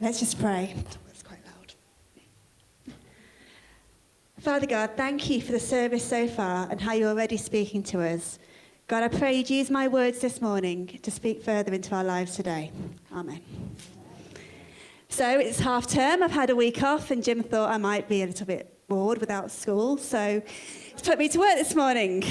Let's just pray. That's quite loud. Father God, thank you for the service so far and how you're already speaking to us. God, I pray you'd use my words this morning to speak further into our lives today. Amen. So it's half term. I've had a week off and Jim thought I might be a little bit bored without school. So he's put me to work this morning.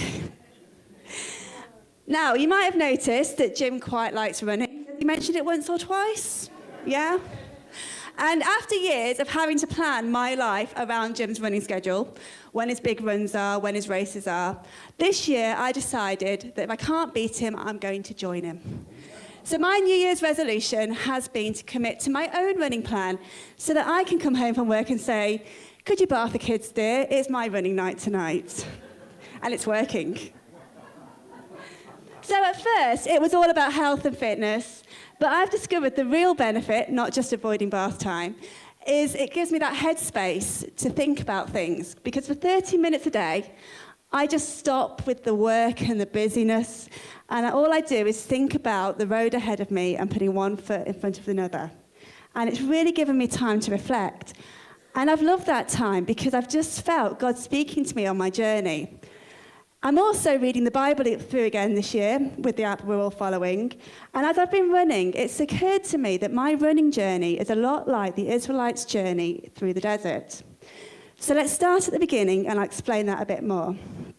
Now, you might have noticed that Jim quite likes running. He mentioned it once or twice. Yeah? And after years of having to plan my life around Jim's running schedule, when his big runs are, when his races are, this year I decided that if I can't beat him, I'm going to join him. So my New Year's resolution has been to commit to my own running plan so that I can come home from work and say, could you bath the kids, dear? It's my running night tonight. And it's working. So at first, it was all about health and fitness, but I've discovered the real benefit, not just avoiding bath time, is it gives me that headspace to think about things. Because for 30 minutes a day, I just stop with the work and the busyness, and all I do is think about the road ahead of me and putting one foot in front of another. And it's really given me time to reflect. And I've loved that time because I've just felt God speaking to me on my journey. I'm also reading the Bible through again this year with the app we're all following. And as I've been running, it's occurred to me that my running journey is a lot like the Israelites' journey through the desert. So let's start at the beginning and I'll explain that a bit more.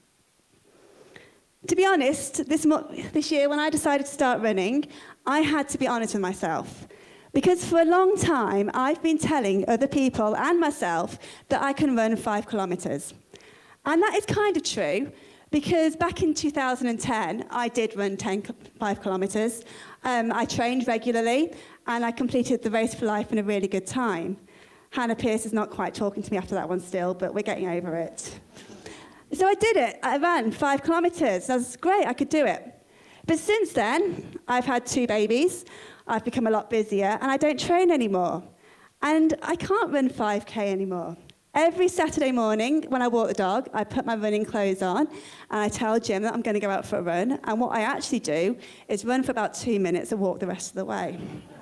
To be honest, this year when I decided to start running, I had to be honest with myself. Because for a long time, I've been telling other people and myself that I can run 5 kilometres. And that is kind of true. Because back in 2010, I did run 5 kilometres. I trained regularly, and I completed the Race for Life in a really good time. Hannah Pierce is not quite talking to me after that one still, but we're getting over it. So I did it. I ran 5 kilometres. That was great. I could do it. But since then, I've had 2 babies. I've become a lot busier, and I don't train anymore. And I can't run 5K anymore. Every Saturday morning, when I walk the dog, I put my running clothes on, and I tell Jim that I'm going to go out for a run. And what I actually do is run for about 2 minutes and walk the rest of the way.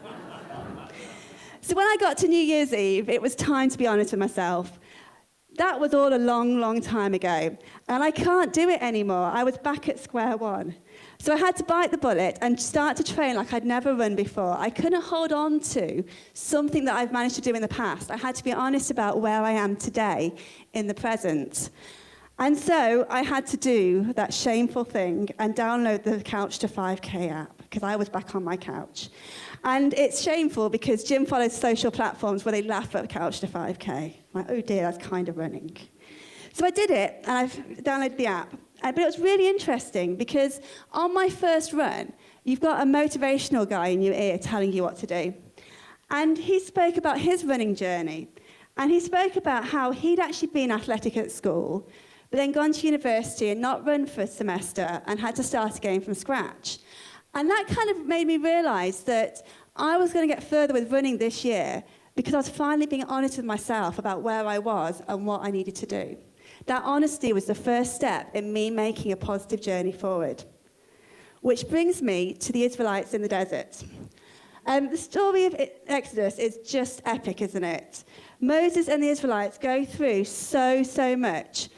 So when I got to New Year's Eve, it was time to be honest with myself. That was all a long, long time ago, and I can't do it anymore. I was back at square one. So I had to bite the bullet and start to train like I'd never run before. I couldn't hold on to something that I've managed to do in the past. I had to be honest about where I am today in the present. And so I had to do that shameful thing and download the Couch to 5K app because I was back on my couch. And it's shameful because Jim follows social platforms where they laugh at the Couch to 5K. I'm like, oh dear, that's kind of running. So I did it, and I've downloaded the app. But it was really interesting because on my first run, you've got a motivational guy in your ear telling you what to do. And he spoke about his running journey. And he spoke about how he'd actually been athletic at school, but then gone to university and not run for a semester and had to start again from scratch. And that kind of made me realise that I was going to get further with running this year because I was finally being honest with myself about where I was and what I needed to do. That honesty was the first step in me making a positive journey forward. Which brings me to the Israelites in the desert. The story of Exodus is just epic, isn't it? Moses and the Israelites go through so much.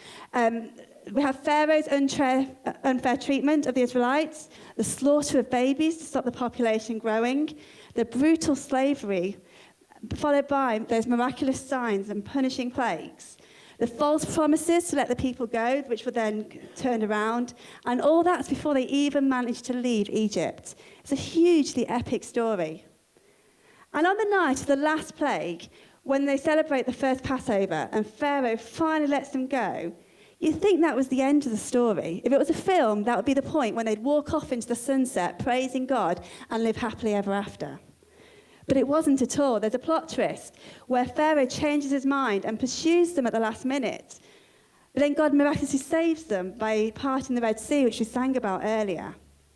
We have Pharaoh's unfair treatment of the Israelites, the slaughter of babies to stop the population growing, the brutal slavery, followed by those miraculous signs and punishing plagues. The false promises to let the people go, which were then turned around. And all that's before they even managed to leave Egypt. It's a hugely epic story. And on the night of the last plague, when they celebrate the first Passover and Pharaoh finally lets them go, you'd think that was the end of the story. If it was a film, that would be the point when they'd walk off into the sunset, praising God, and live happily ever after. But it wasn't at all. There's a plot twist where Pharaoh changes his mind and pursues them at the last minute. But then God miraculously saves them by parting the Red Sea, which we sang about earlier.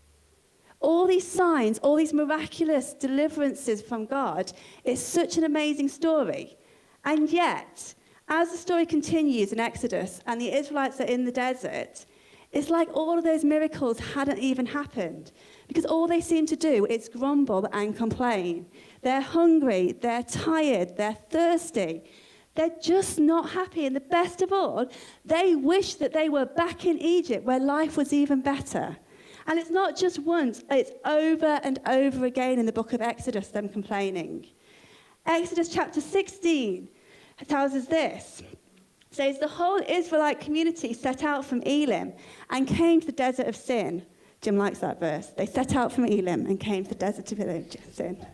All these signs, all these miraculous deliverances from God, it's such an amazing story. And yet, as the story continues in Exodus and the Israelites are in the desert, It's like all of those miracles hadn't even happened, because all they seem to do is grumble and complain. They're hungry, they're tired, they're thirsty. They're just not happy. And the best of all, they wish that they were back in Egypt where life was even better. And it's not just once, it's over and over again in the book of Exodus, them complaining. Exodus chapter 16 tells us this. It says, the whole Israelite community set out from Elim and came to the desert of Sin. Jim likes that verse. They set out from Elim and came to the desert of Sin,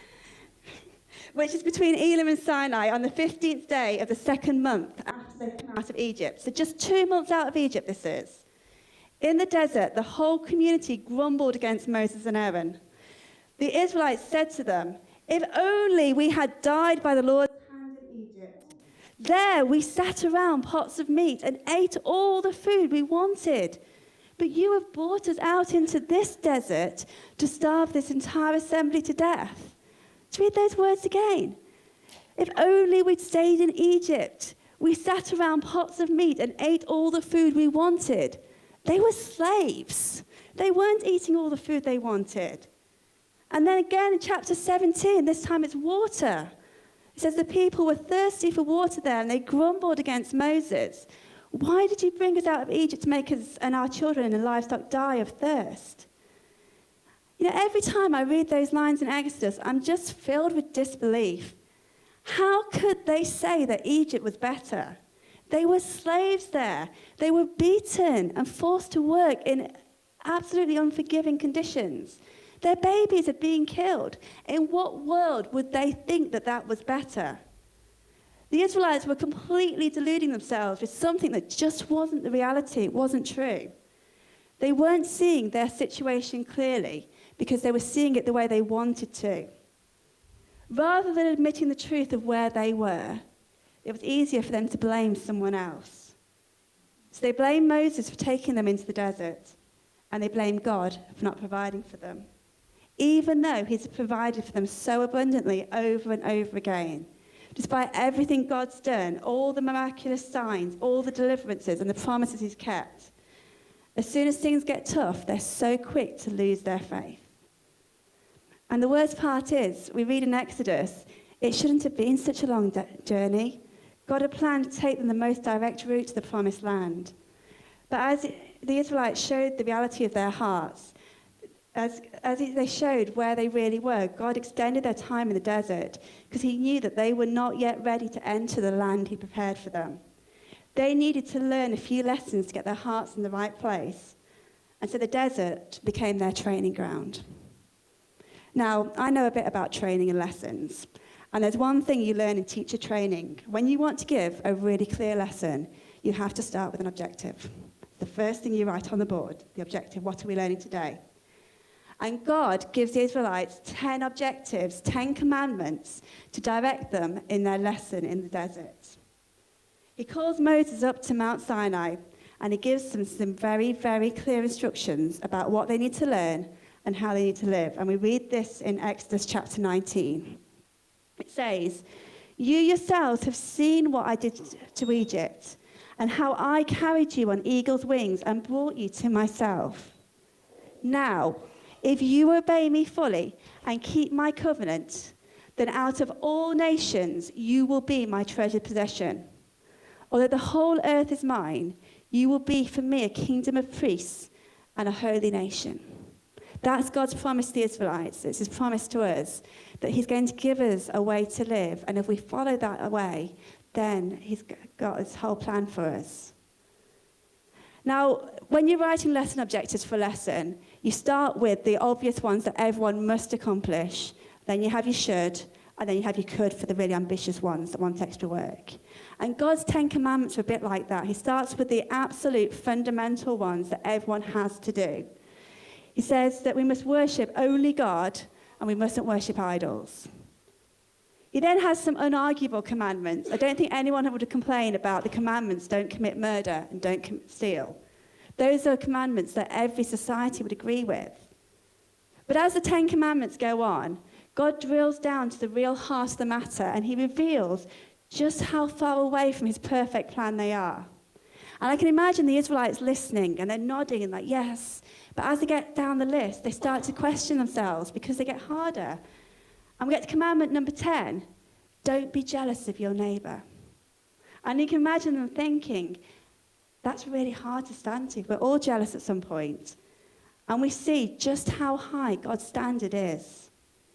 which is between Elim and Sinai on the 15th day of the second month after they come out of Egypt. So just 2 months out of Egypt this is. In the desert, the whole community grumbled against Moses and Aaron. The Israelites said to them, if only we had died by the Lord's hand in Egypt. There we sat around pots of meat and ate all the food we wanted. But you have brought us out into this desert to starve this entire assembly to death. Let's read those words again. If only we'd stayed in Egypt. We sat around pots of meat and ate all the food we wanted. They were slaves. They weren't eating all the food they wanted. And then again in chapter 17, this time it's water. It says the people were thirsty for water there, and they grumbled against Moses. Why did you bring us out of Egypt to make us and our children and livestock die of thirst? You know, every time I read those lines in Exodus, I'm just filled with disbelief. How could they say that Egypt was better? They were slaves there. They were beaten and forced to work in absolutely unforgiving conditions. Their babies are being killed. In what world would they think that that was better? The Israelites were completely deluding themselves with something that just wasn't the reality. It wasn't true. They weren't seeing their situation clearly because they were seeing it the way they wanted to. Rather than admitting the truth of where they were, it was easier for them to blame someone else. So they blamed Moses for taking them into the desert, and they blamed God for not providing for them, even though he's provided for them so abundantly over and over again. Despite everything God's done, all the miraculous signs, all the deliverances and the promises he's kept, as soon as things get tough, they're so quick to lose their faith. And the worst part is, we read in Exodus, it shouldn't have been such a long journey. God had planned to take them the most direct route to the promised land. But as the Israelites showed the reality of their hearts, as they showed where they really were, God extended their time in the desert because he knew that they were not yet ready to enter the land he prepared for them. They needed to learn a few lessons to get their hearts in the right place. And so the desert became their training ground. Now, I know a bit about training and lessons. And there's one thing you learn in teacher training. When you want to give a really clear lesson, you have to start with an objective. The first thing you write on the board, the objective, what are we learning today? And God gives the Israelites 10 objectives, 10 commandments to direct them in their lesson in the desert. He calls Moses up to Mount Sinai, and he gives them some very, very clear instructions about what they need to learn and how they need to live. And we read this in Exodus chapter 19. It says, you yourselves have seen what I did to Egypt, and how I carried you on eagle's wings and brought you to myself. Now, if you obey me fully and keep my covenant, then out of all nations you will be my treasured possession. Although the whole earth is mine, you will be for me a kingdom of priests and a holy nation. That's God's promise to the Israelites. It's his promise to us that he's going to give us a way to live. And if we follow that way, then he's got his whole plan for us. Now, when you're writing lesson objectives for a lesson, you start with the obvious ones that everyone must accomplish. Then you have your should, and then you have your could for the really ambitious ones that want extra work. And God's 10 commandments are a bit like that. He starts with the absolute fundamental ones that everyone has to do. He says that we must worship only God, and we mustn't worship idols. He then has some unarguable commandments. I don't think anyone would complain about the commandments, don't commit murder and don't steal. Those are commandments that every society would agree with. But as the 10 commandments go on, God drills down to the real heart of the matter, and he reveals just how far away from his perfect plan they are. And I can imagine the Israelites listening, and they're nodding and like, yes. But as they get down the list, they start to question themselves because they get harder. And we get to commandment number 10, don't be jealous of your neighbour. And you can imagine them thinking, that's really hard to stand to. We're all jealous at some point. And we see just how high God's standard is.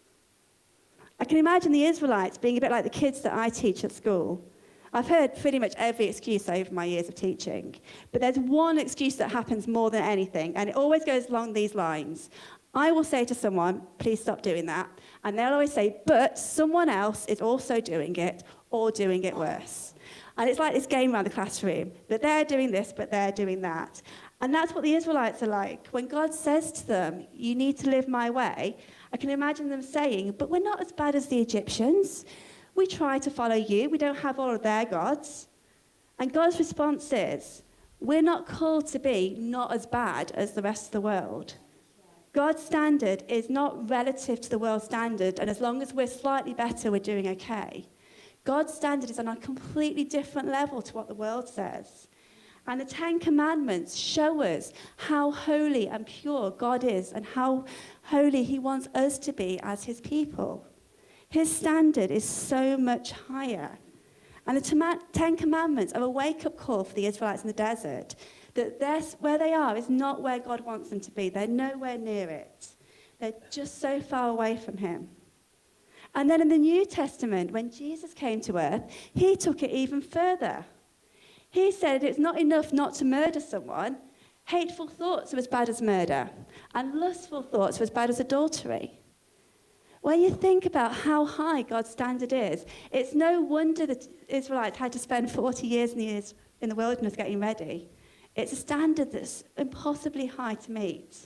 I can imagine the Israelites being a bit like the kids that I teach at school. I've heard pretty much every excuse over my years of teaching. But there's one excuse that happens more than anything, and it always goes along these lines. I will say to someone, please stop doing that. And they'll always say, but someone else is also doing it or doing it worse. And it's like this game around the classroom, that they're doing this, but they're doing that. And that's what the Israelites are like. When God says to them, you need to live my way, I can imagine them saying, but we're not as bad as the Egyptians. We try to follow you. We don't have all of their gods. And God's response is, we're not called to be not as bad as the rest of the world. God's standard is not relative to the world's standard, and as long as we're slightly better, we're doing okay. God's standard is on a completely different level to what the world says. And the 10 Commandments show us how holy and pure God is and how holy he wants us to be as his people. His standard is so much higher. And the 10 Commandments are a wake-up call for the Israelites in the desert, that where they are is not where God wants them to be. They're nowhere near it. They're just so far away from him. And then in the New Testament, when Jesus came to earth, he took it even further. He said it's not enough not to murder someone. Hateful thoughts are as bad as murder, and lustful thoughts are as bad as adultery. When you think about how high God's standard is, it's no wonder the Israelites had to spend 40 years in the wilderness getting ready. It's a standard that's impossibly high to meet.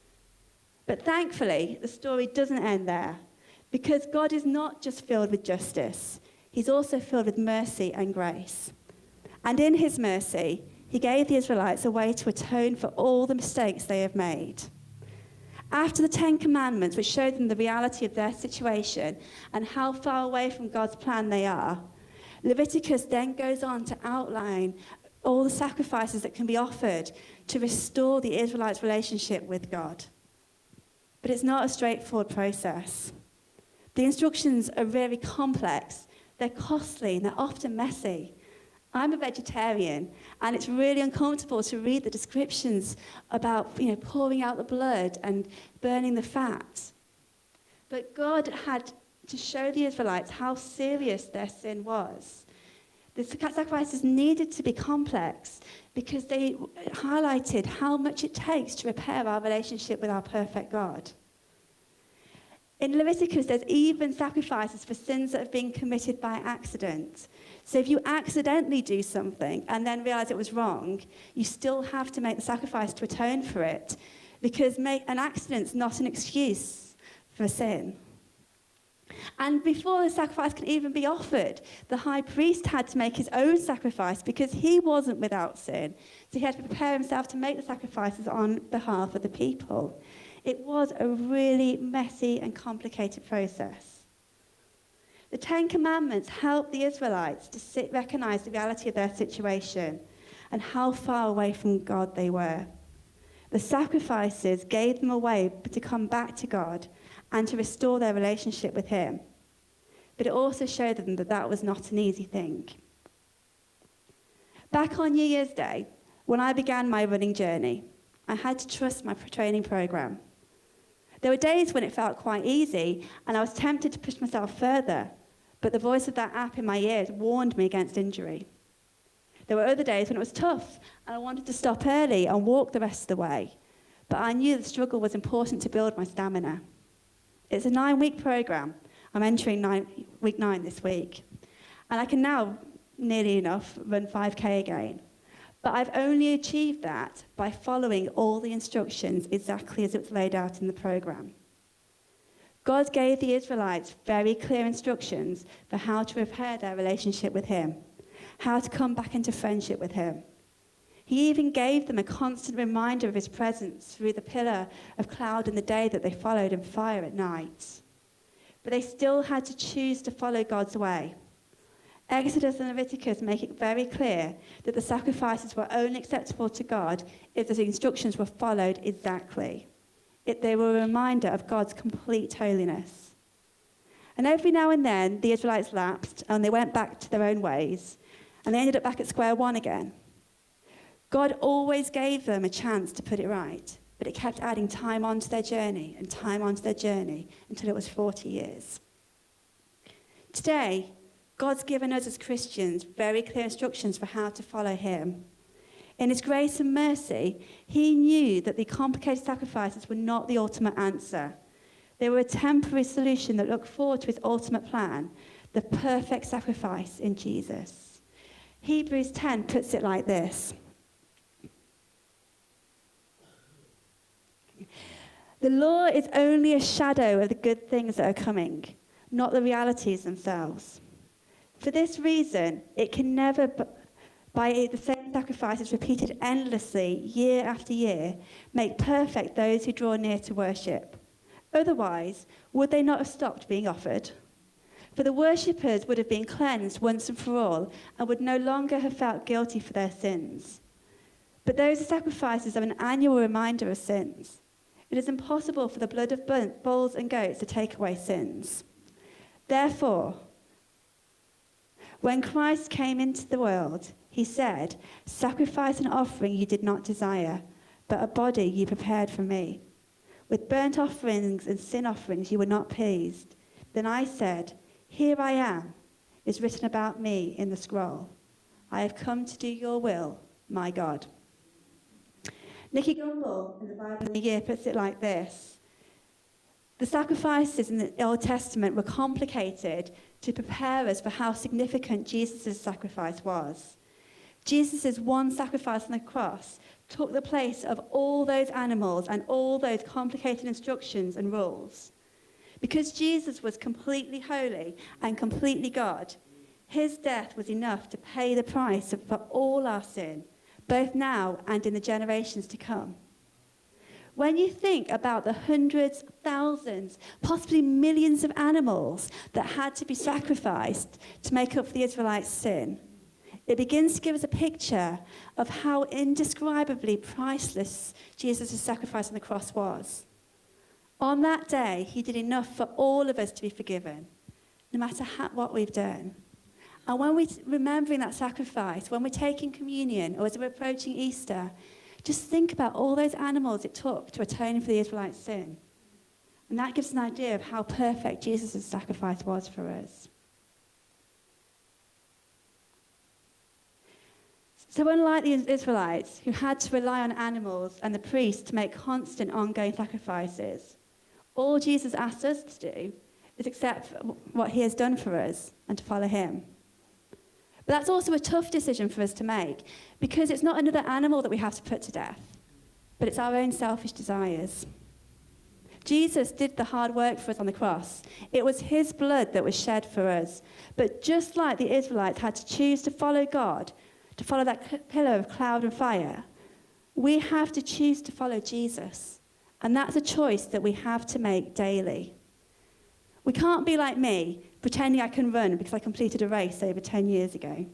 But thankfully, the story doesn't end there, because God is not just filled with justice. He's also filled with mercy and grace. And in his mercy, he gave the Israelites a way to atone for all the mistakes they have made. After the 10 Commandments, which showed them the reality of their situation and how far away from God's plan they are, Leviticus then goes on to outline all the sacrifices that can be offered to restore the Israelites' relationship with God. But it's not a straightforward process. The instructions are very complex, they're costly, and they're often messy. I'm a vegetarian, and it's really uncomfortable to read the descriptions about, pouring out the blood and burning the fat. But God had to show the Israelites how serious their sin was. The sacrifices needed to be complex because they highlighted how much it takes to repair our relationship with our perfect God. In Leviticus, there's even sacrifices for sins that have been committed by accident. So if you accidentally do something and then realize it was wrong, you still have to make the sacrifice to atone for it, because an accident's not an excuse for sin. And before the sacrifice could even be offered, the high priest had to make his own sacrifice because he wasn't without sin. So he had to prepare himself to make the sacrifices on behalf of the people. It was a really messy and complicated process. The 10 Commandments helped the Israelites to recognize the reality of their situation and how far away from God they were. The sacrifices gave them a way to come back to God and to restore their relationship with him. But it also showed them that that was not an easy thing. Back on New Year's Day, when I began my running journey, I had to trust my training program. There were days when it felt quite easy, and I was tempted to push myself further, but the voice of that app in my ears warned me against injury. There were other days when it was tough, and I wanted to stop early and walk the rest of the way, but I knew the struggle was important to build my stamina. It's a 9-week program. I'm entering week 9 this week, and I can now, nearly enough, run 5K again. But I've only achieved that by following all the instructions exactly as it was laid out in the program. God gave the Israelites very clear instructions for how to repair their relationship with him, how to come back into friendship with him. He even gave them a constant reminder of his presence through the pillar of cloud in the day that they followed and fire at night. But they still had to choose to follow God's way. Exodus and Leviticus make it very clear that the sacrifices were only acceptable to God if the instructions were followed exactly. They were a reminder of God's complete holiness. And every now and then, the Israelites lapsed and they went back to their own ways, and they ended up back at square one again. God always gave them a chance to put it right, but it kept adding time onto their journey and time onto their journey until it was 40 years. Today, God's given us as Christians very clear instructions for how to follow him. In his grace and mercy, he knew that the complicated sacrifices were not the ultimate answer. They were a temporary solution that looked forward to his ultimate plan, the perfect sacrifice in Jesus. Hebrews 10 puts it like this. The law is only a shadow of the good things that are coming, not the realities themselves. For this reason, it can never, by the same sacrifices repeated endlessly year after year, make perfect those who draw near to worship. Otherwise, would they not have stopped being offered? For the worshippers would have been cleansed once and for all and would no longer have felt guilty for their sins. But those sacrifices are an annual reminder of sins. It is impossible for the blood of bulls and goats to take away sins. Therefore, when Christ came into the world, he said, "Sacrifice and offering you did not desire, but a body you prepared for me. With burnt offerings and sin offerings you were not pleased. Then I said, here I am, is written about me in the scroll. I have come to do your will, my God." Nicky Gumbel in the Bible in a Year puts it like this. The sacrifices in the Old Testament were complicated to prepare us for how significant Jesus' sacrifice was. Jesus' one sacrifice on the cross took the place of all those animals and all those complicated instructions and rules. Because Jesus was completely holy and completely God, his death was enough to pay the price for all our sin, both now and in the generations to come. When you think about the hundreds, thousands, possibly millions of animals that had to be sacrificed to make up for the Israelites' sin, it begins to give us a picture of how indescribably priceless Jesus' sacrifice on the cross was. On that day, he did enough for all of us to be forgiven, no matter what we've done. And when we're remembering that sacrifice, when we're taking communion, or as we're approaching Easter, just think about all those animals it took to atone for the Israelites' sin. And that gives an idea of how perfect Jesus' sacrifice was for us. So unlike the Israelites, who had to rely on animals and the priests to make constant ongoing sacrifices, all Jesus asks us to do is accept what he has done for us and to follow him. But that's also a tough decision for us to make, because it's not another animal that we have to put to death, but it's our own selfish desires. Jesus did the hard work for us on the cross. It was his blood that was shed for us. But just like the Israelites had to choose to follow God, to follow that pillar of cloud and fire, we have to choose to follow Jesus. And that's a choice that we have to make daily. We can't be like me, pretending I can run because I completed a race over 10 years ago.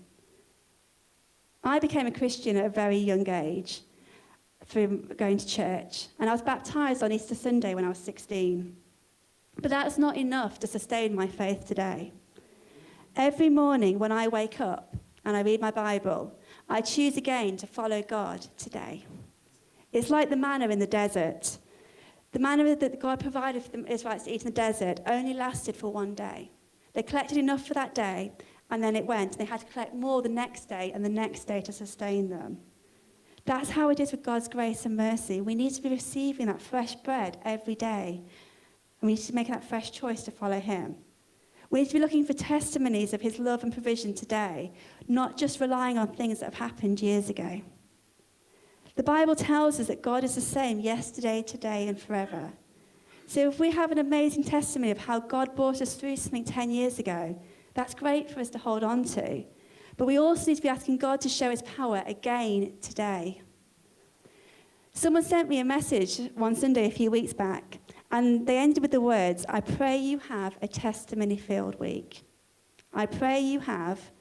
I became a Christian at a very young age through going to church, and I was baptized on Easter Sunday when I was 16. But that's not enough to sustain my faith today. Every morning when I wake up and I read my Bible, I choose again to follow God today. It's like the manna in the desert. The manna that God provided for the Israelites to eat in the desert only lasted for one day. They collected enough for that day, and then it went. And they had to collect more the next day and the next day to sustain them. That's how it is with God's grace and mercy. We need to be receiving that fresh bread every day. And we need to make that fresh choice to follow him. We need to be looking for testimonies of his love and provision today, not just relying on things that have happened years ago. The Bible tells us that God is the same yesterday, today, and forever. So if we have an amazing testimony of how God brought us through something 10 years ago, that's great for us to hold on to. But we also need to be asking God to show his power again today. Someone sent me a message one Sunday a few weeks back, and they ended with the words, "I pray you have a testimony-filled week. I pray you have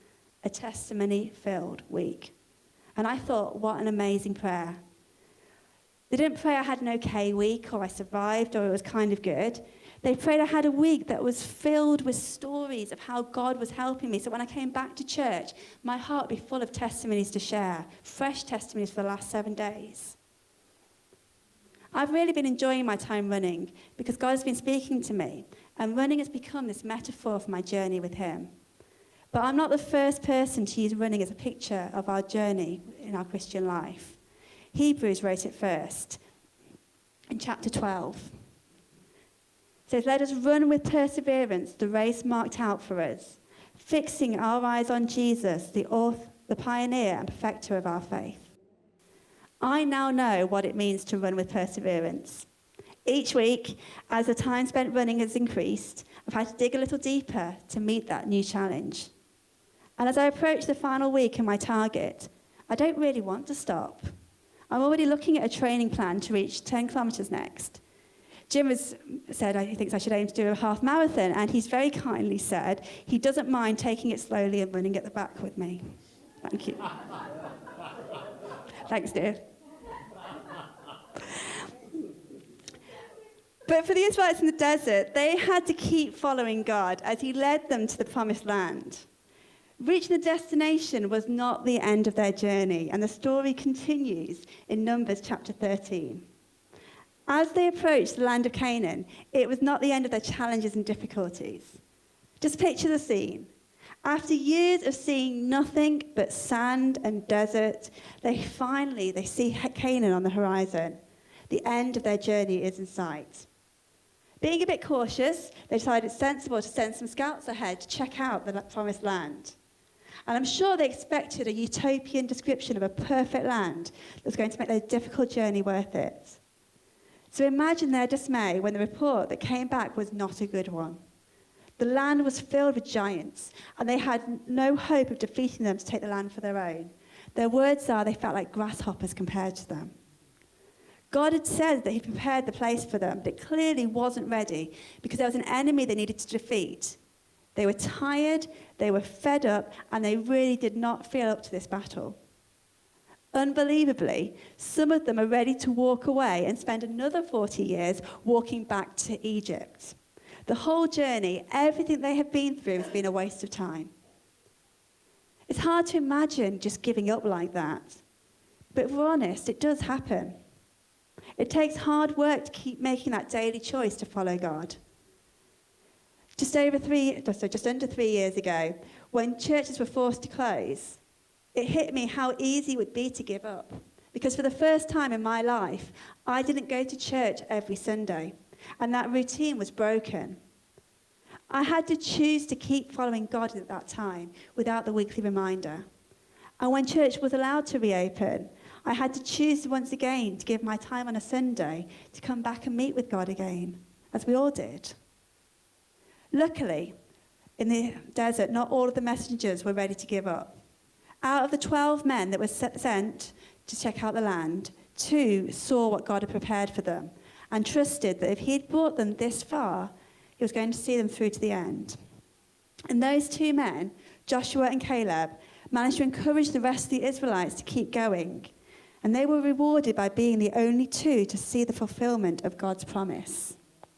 a testimony-filled week. And I thought, what an amazing prayer. They didn't pray I had an okay week, or I survived, or it was kind of good. They prayed I had a week that was filled with stories of how God was helping me. So when I came back to church, my heart would be full of testimonies to share, fresh testimonies for the last 7 days. I've really been enjoying my time running because God has been speaking to me, and running has become this metaphor for my journey with him. But I'm not the first person to use running as a picture of our journey in our Christian life. Hebrews wrote it first in chapter 12. It says, "Let us run with perseverance the race marked out for us, fixing our eyes on Jesus, the pioneer and perfecter of our faith." I now know what it means to run with perseverance. Each week, as the time spent running has increased, I've had to dig a little deeper to meet that new challenge. And as I approach the final week and my target, I don't really want to stop. I'm already looking at a training plan to reach 10 kilometres next. Jim has said he thinks I should aim to do a half marathon, and he's very kindly said he doesn't mind taking it slowly and running at the back with me. Thank you. Thanks, dear. But for the Israelites in the desert, they had to keep following God as he led them to the promised land. Reaching the destination was not the end of their journey, and the story continues in Numbers chapter 13. As they approached the land of Canaan, it was not the end of their challenges and difficulties. Just picture the scene. After years of seeing nothing but sand and desert, they see Canaan on the horizon. The end of their journey is in sight. Being a bit cautious, they decided it's sensible to send some scouts ahead to check out the promised land. And I'm sure they expected a utopian description of a perfect land that was going to make their difficult journey worth it. So imagine their dismay when the report that came back was not a good one. The land was filled with giants, and they had no hope of defeating them to take the land for their own. Their words are they felt like grasshoppers compared to them. God had said that he prepared the place for them, but it clearly wasn't ready because there was an enemy they needed to defeat. They were tired, they were fed up, and they really did not feel up to this battle. Unbelievably, some of them are ready to walk away and spend another 40 years walking back to Egypt. The whole journey, everything they have been through has been a waste of time. It's hard to imagine just giving up like that. But if we're honest, it does happen. It takes hard work to keep making that daily choice to follow God. Just under 3 years ago, when churches were forced to close, it hit me how easy it would be to give up. Because for the first time in my life, I didn't go to church every Sunday, and that routine was broken. I had to choose to keep following God at that time without the weekly reminder. And when church was allowed to reopen, I had to choose once again to give my time on a Sunday to come back and meet with God again, as we all did. Luckily, in the desert, not all of the messengers were ready to give up. Out of the 12 men that were sent to check out the land, 2 saw what God had prepared for them and trusted that if he had brought them this far, he was going to see them through to the end. And those 2 men, Joshua and Caleb, managed to encourage the rest of the Israelites to keep going. And they were rewarded by being the only 2 to see the fulfillment of God's promise.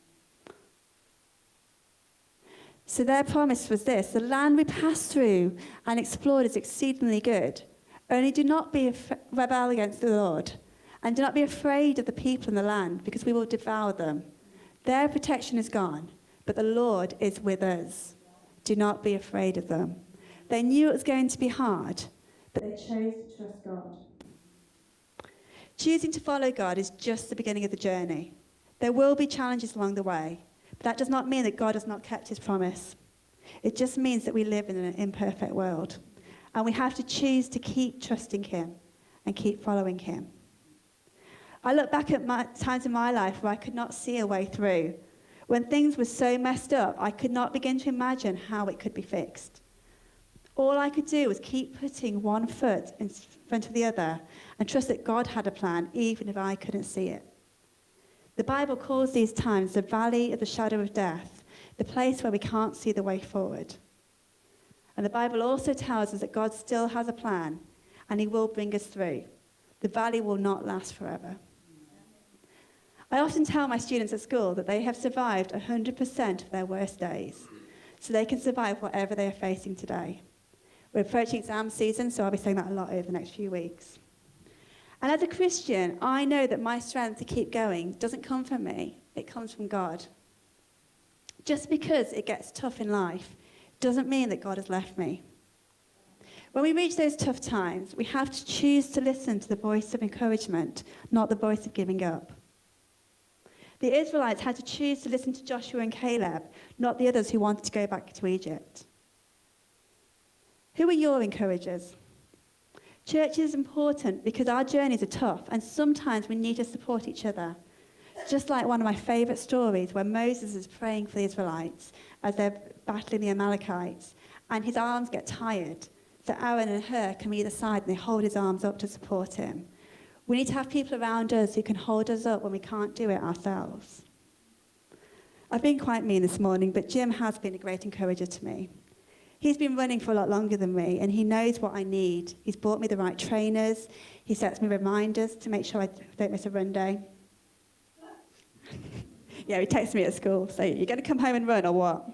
So their promise was this: the land we passed through and explored is exceedingly good. Only do not rebel against the Lord, and do not be afraid of the people in the land, because we will devour them. Their protection is gone, but the Lord is with us. Do not be afraid of them. They knew it was going to be hard, but they chose to trust God. Choosing to follow God is just the beginning of the journey. There will be challenges along the way, but that does not mean that God has not kept his promise. It just means that we live in an imperfect world, and we have to choose to keep trusting him and keep following him. I look back at times in my life where I could not see a way through. When things were so messed up, I could not begin to imagine how it could be fixed. All I could do was keep putting one foot in front of the other and trust that God had a plan, even if I couldn't see it. The Bible calls these times the valley of the shadow of death, the place where we can't see the way forward. And the Bible also tells us that God still has a plan, and he will bring us through. The valley will not last forever. I often tell my students at school that they have survived 100% of their worst days, so they can survive whatever they are facing today. We're approaching exam season, so I'll be saying that a lot over the next few weeks. And as a Christian, I know that my strength to keep going doesn't come from me, it comes from God. Just because it gets tough in life doesn't mean that God has left me. When we reach those tough times, we have to choose to listen to the voice of encouragement, not the voice of giving up. The Israelites had to choose to listen to Joshua and Caleb, not the others who wanted to go back to Egypt. Who are your encouragers? Church is important because our journeys are tough, and sometimes we need to support each other. Just like one of my favourite stories where Moses is praying for the Israelites as they're battling the Amalekites, and his arms get tired. So Aaron and Hur come either side and they hold his arms up to support him. We need to have people around us who can hold us up when we can't do it ourselves. I've been quite mean this morning, but Jim has been a great encourager to me. He's been running for a lot longer than me, and he knows what I need. He's bought me the right trainers. He sets me reminders to make sure I don't miss a run day. Yeah, he texts me at school, so you're going to come home and run or what?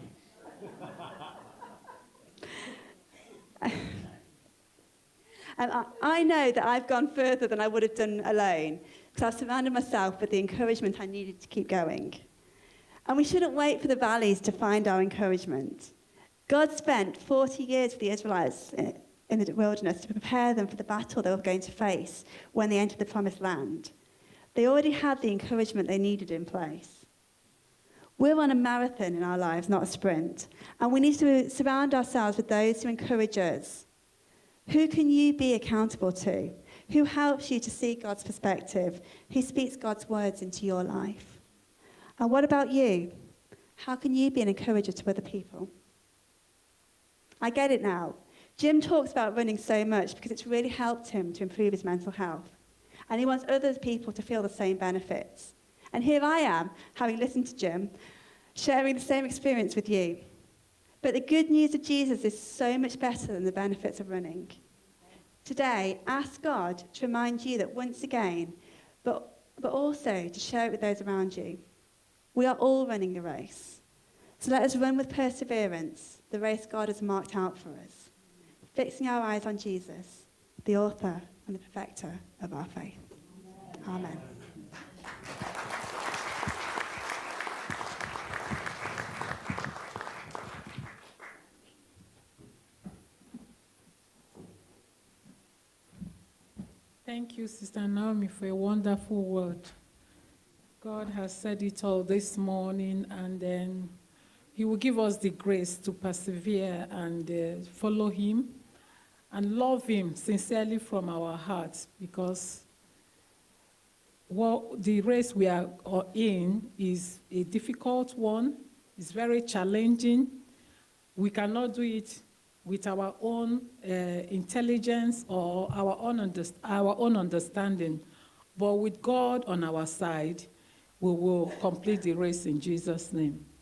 And I know that I've gone further than I would have done alone, because I've surrounded myself with the encouragement I needed to keep going. And we shouldn't wait for the valleys to find our encouragement. God spent 40 years with the Israelites in the wilderness to prepare them for the battle they were going to face when they entered the promised land. They already had the encouragement they needed in place. We're on a marathon in our lives, not a sprint. And we need to surround ourselves with those who encourage us. Who can you be accountable to? Who helps you to see God's perspective? Who speaks God's words into your life? And what about you? How can you be an encourager to other people? I get it now. Jim talks about running so much because it's really helped him to improve his mental health. And he wants other people to feel the same benefits. And here I am, having listened to Jim, sharing the same experience with you. But the good news of Jesus is so much better than the benefits of running. Today, ask God to remind you that once again, but also to share it with those around you. We are all running a race. So let us run with perseverance the race God has marked out for us, fixing our eyes on Jesus, the author and the perfecter of our faith. Amen. Thank you, Sister Naomi, for a wonderful word. God has said it all this morning, and then he will give us the grace to persevere and follow him and love him sincerely from our hearts, because the race we are in is a difficult one. It's very challenging. We cannot do it with our own intelligence or our own understanding. But with God on our side, we will complete the race in Jesus' name.